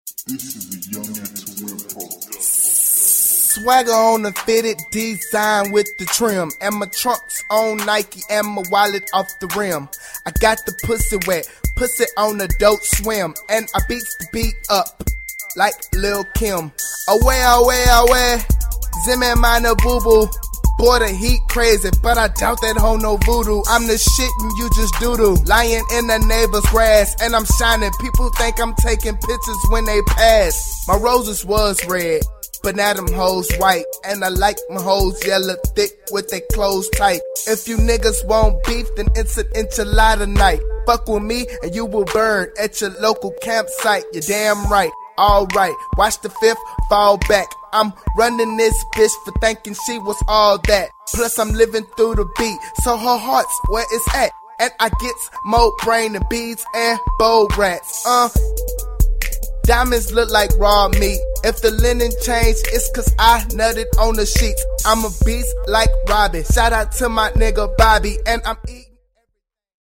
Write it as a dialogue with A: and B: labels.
A: This is a Young and to Win podcast.
B: Swagger on the fitted design with the trim, and my trunks on Nike and my wallet off the rim. I got the pussy wet, pussy on the dope swim, and I beats the beat up like Lil Kim. Away, Zimmer minor boo boo. Boy, the heat crazy, but I doubt that hoe no voodoo. I'm the shit and you just doo-doo. Lying in the neighbor's grass, and I'm shining. People think I'm taking pictures when they pass. My roses was red, but now them hoes white. And I like my hoes yellow thick with their clothes tight. If you niggas want beef, then it's an enchilada night. Fuck with me and you will burn at your local campsite. You're damn right. Alright, watch the fifth fall back. I'm running this bitch for thinking she was all that. Plus I'm living through the beat, so her heart's where it's at. And I gets more brain than beads and bow rats. Diamonds look like raw meat. If the linen changed, it's cause I nutted on the sheets. I'm a beast like Robbie. Shout out to my nigga Bobby, and I'm eating.